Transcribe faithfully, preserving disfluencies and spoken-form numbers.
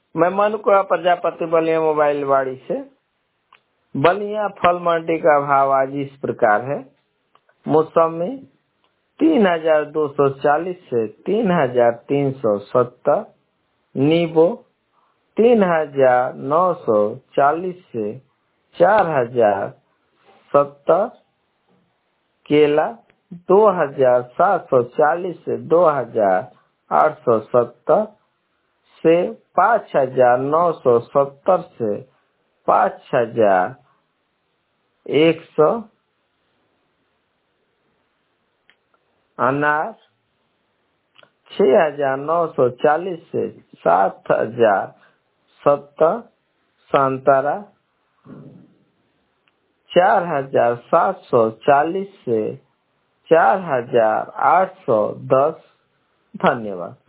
मैं मनुकुआ प्रजापति बलिया मोबाइल वाड़ी से। बलिया फल मंडी का भाव आज इस प्रकार है। मौसमी तीन हजार दो सौ चालीस से तीन हजार तीन सौ सत्तर, नींबू तीन हजार नौ सौ चालीस से चार हजार सत्तर, केला दो हजार सात सौ चालीस से दो हजार आठ सौ सत्तर, से पाँच हजार नौ सौ सत्तर से पाँच हजार एक सौ, अनार छह हजार नौ सौ चालीस से सात हजार सत्तर, संतरा चार हजार सात सौ चालीस से चार हजार आठ सौ दस। धन्यवाद।